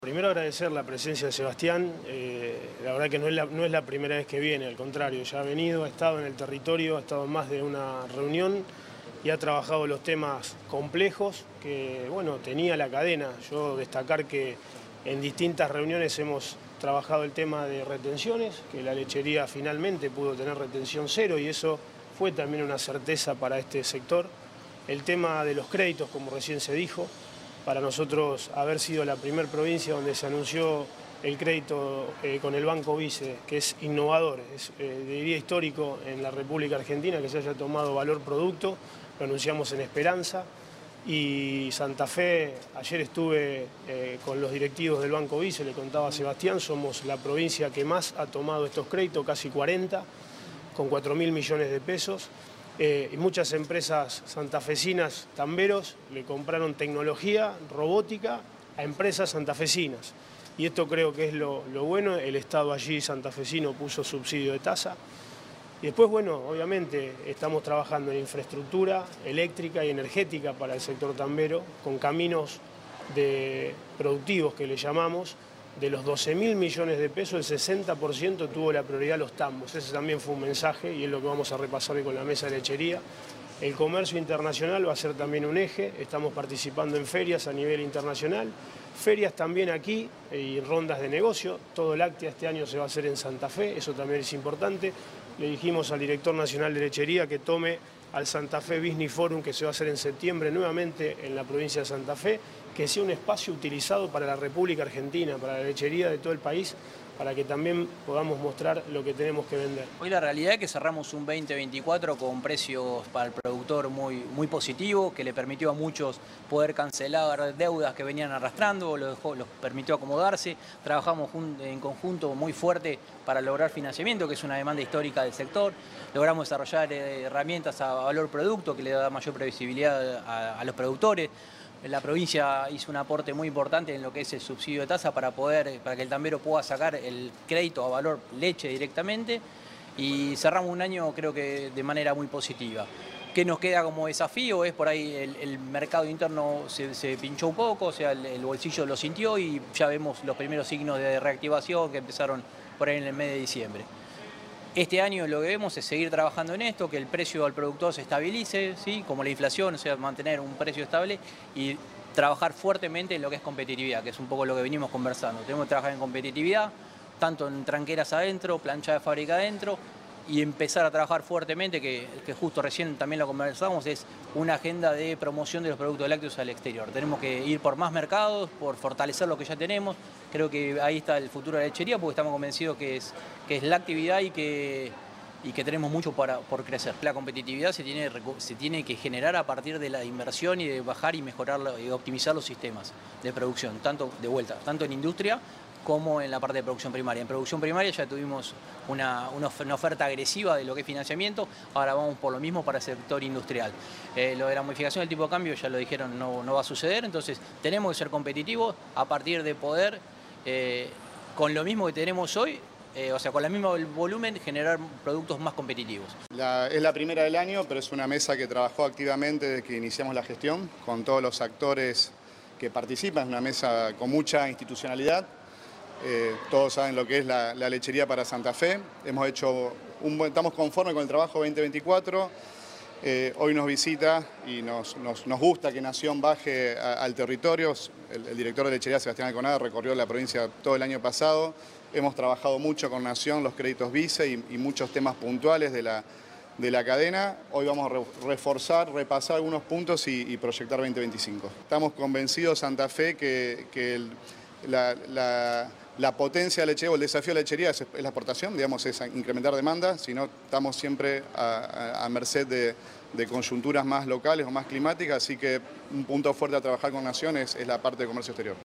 Primero agradecer la presencia de Sebastián, la verdad que no es la primera vez que viene, al contrario, ya ha venido, ha estado en el territorio, ha estado en más de una reunión y ha trabajado los temas complejos que, bueno, tenía la cadena. Yo destacar que en distintas reuniones hemos trabajado el tema de retenciones, que la lechería finalmente pudo tener retención cero y eso fue también una certeza para este sector. El tema de los créditos, como recién se dijo, para nosotros haber sido la primera provincia donde se anunció el crédito con el Banco Vice, que es innovador, es, diría histórico en la República Argentina que se haya tomado valor producto, lo anunciamos en Esperanza. Y Santa Fe, ayer estuve con los directivos del Banco Vice, le contaba a Sebastián, somos la provincia que más ha tomado estos créditos, casi 40, con 4.000 millones de pesos. Y muchas empresas santafesinas, tamberos, le compraron tecnología robótica a empresas santafesinas. Y esto creo que es lo bueno, el Estado allí santafesino puso subsidio de tasa. Y después, bueno, obviamente estamos trabajando en infraestructura eléctrica y energética para el sector tambero, con caminos productivos que le llamamos. De los 12.000 millones de pesos, el 60% tuvo la prioridad los tambos. Ese también fue un mensaje y es lo que vamos a repasar hoy con la mesa de lechería. El comercio internacional va a ser también un eje. Estamos participando en ferias a nivel internacional. Ferias también aquí y rondas de negocio. Todo láctea este año se va a hacer en Santa Fe, eso también es importante. Le dijimos al director nacional de lechería que tome al Santa Fe Business Forum, que se va a hacer en septiembre nuevamente en la provincia de Santa Fe, que sea un espacio utilizado para la República Argentina, para la lechería de todo el país, para que también podamos mostrar lo que tenemos que vender. Hoy la realidad es que cerramos un 2024 con precios para el productor muy positivos, que le permitió a muchos poder cancelar deudas que venían arrastrando, los permitió acomodarse. Trabajamos en conjunto muy fuerte para lograr financiamiento, que es una demanda histórica del sector. Logramos desarrollar herramientas a valor producto que le da mayor previsibilidad a los productores. La provincia hizo un aporte muy importante en lo que es el subsidio de tasa para que el tambero pueda sacar el crédito a valor leche directamente y cerramos un año creo que de manera muy positiva. ¿Qué nos queda como desafío? Es por ahí el mercado interno se pinchó un poco, o sea, el bolsillo lo sintió y ya vemos los primeros signos de reactivación que empezaron por ahí en el mes de diciembre. Este año lo que vemos es seguir trabajando en esto, que el precio al productor se estabilice, ¿sí? Como la inflación, o sea, mantener un precio estable y trabajar fuertemente en lo que es competitividad, que es un poco lo que venimos conversando. Tenemos que trabajar en competitividad, tanto en tranqueras adentro, plancha de fábrica adentro, y empezar a trabajar fuertemente, que justo recién también lo conversamos, es una agenda de promoción de los productos lácteos al exterior. Tenemos que ir por más mercados, por fortalecer lo que ya tenemos. Creo que ahí está el futuro de la lechería, porque estamos convencidos que es la actividad y que tenemos mucho por crecer. La competitividad se tiene que generar a partir de la inversión y de bajar y mejorar y optimizar los sistemas de producción, tanto en industria como en la parte de producción primaria. En producción primaria ya tuvimos una oferta agresiva de lo que es financiamiento, ahora vamos por lo mismo para el sector industrial. Lo de la modificación del tipo de cambio, ya lo dijeron, no va a suceder, entonces tenemos que ser competitivos a partir de poder, con lo mismo que tenemos hoy, o sea, con el mismo volumen, generar productos más competitivos. Es la primera del año, pero es una mesa que trabajó activamente desde que iniciamos la gestión, con todos los actores que participan, es una mesa con mucha institucionalidad. Todos saben lo que es la lechería para Santa Fe. Estamos conformes con el trabajo 2024. Hoy nos visita y nos gusta que Nación baje al territorio. El director de lechería, Sebastián Alconada, recorrió la provincia todo el año pasado. Hemos trabajado mucho con Nación, los créditos Vice y muchos temas puntuales de la cadena. Hoy vamos a reforzar, repasar algunos puntos y proyectar 2025. Estamos convencidos, Santa Fe, que la potencia de la lechería o el desafío de la lechería es la exportación, digamos, es incrementar demanda, si no estamos siempre a merced de coyunturas más locales o más climáticas, así que un punto fuerte a trabajar con Nación es la parte de comercio exterior.